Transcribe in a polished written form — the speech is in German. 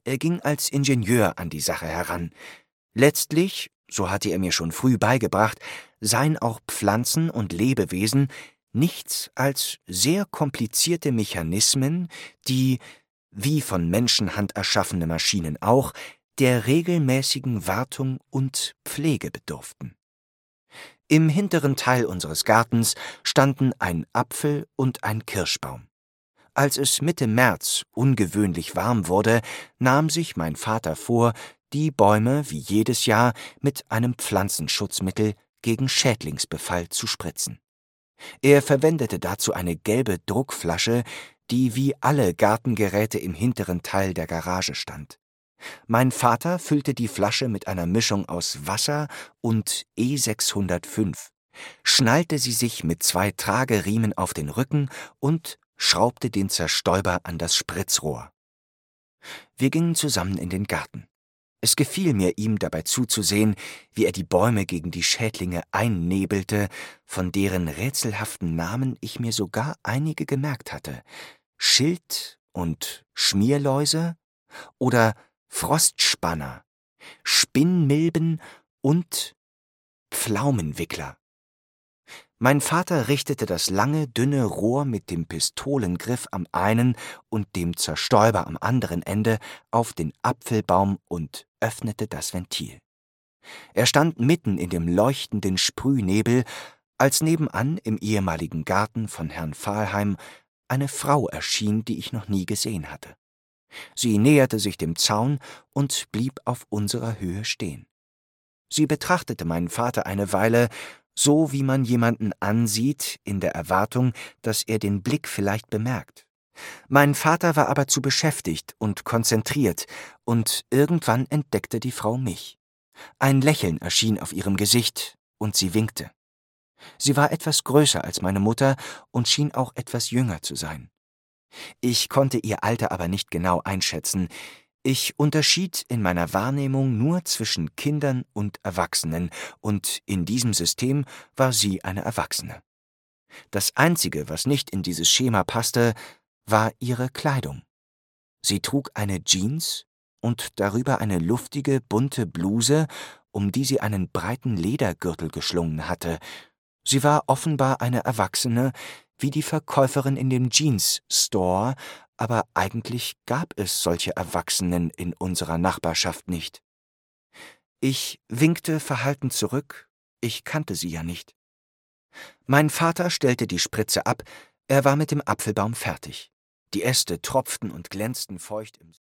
Er ging als Ingenieur an die Sache heran. Letztlich, so hatte er mir schon früh beigebracht, seien auch Pflanzen und Lebewesen nichts als sehr komplizierte Mechanismen, die, wie von Menschenhand erschaffene Maschinen auch, der regelmäßigen Wartung und Pflege bedurften. Im hinteren Teil unseres Gartens standen ein Apfel- und ein Kirschbaum. Als es Mitte März ungewöhnlich warm wurde, nahm sich mein Vater vor, die Bäume wie jedes Jahr mit einem Pflanzenschutzmittel gegen Schädlingsbefall zu spritzen. Er verwendete dazu eine gelbe Druckflasche, die wie alle Gartengeräte im hinteren Teil der Garage stand. Mein Vater füllte die Flasche mit einer Mischung aus Wasser und E605, schnallte sie sich mit 2 Trageriemen auf den Rücken und schraubte den Zerstäuber an das Spritzrohr. Wir gingen zusammen in den Garten. Es gefiel mir, ihm dabei zuzusehen, wie er die Bäume gegen die Schädlinge einnebelte, von deren rätselhaften Namen ich mir sogar einige gemerkt hatte: Schild- und Schmierläuse oder Frostspanner, Spinnmilben und Pflaumenwickler. Mein Vater richtete das lange, dünne Rohr mit dem Pistolengriff am einen und dem Zerstäuber am anderen Ende auf den Apfelbaum und öffnete das Ventil. Er stand mitten in dem leuchtenden Sprühnebel, als nebenan im ehemaligen Garten von Herrn Pfahlheim eine Frau erschien, die ich noch nie gesehen hatte. Sie näherte sich dem Zaun und blieb auf unserer Höhe stehen. Sie betrachtete meinen Vater eine Weile, so wie man jemanden ansieht, in der Erwartung, dass er den Blick vielleicht bemerkt. Mein Vater war aber zu beschäftigt und konzentriert, und irgendwann entdeckte die Frau mich. Ein Lächeln erschien auf ihrem Gesicht, und sie winkte. Sie war etwas größer als meine Mutter und schien auch etwas jünger zu sein. Ich konnte ihr Alter aber nicht genau einschätzen. Ich unterschied in meiner Wahrnehmung nur zwischen Kindern und Erwachsenen, und in diesem System war sie eine Erwachsene. Das Einzige, was nicht in dieses Schema passte, war ihre Kleidung. Sie trug eine Jeans und darüber eine luftige, bunte Bluse, um die sie einen breiten Ledergürtel geschlungen hatte. Sie war offenbar eine Erwachsene, wie die Verkäuferin in dem Jeans-Store, aber eigentlich gab es solche Erwachsenen in unserer Nachbarschaft nicht. Ich winkte verhalten zurück, ich kannte sie ja nicht. Mein Vater stellte die Spritze ab, er war mit dem Apfelbaum fertig. Die Äste tropften und glänzten feucht im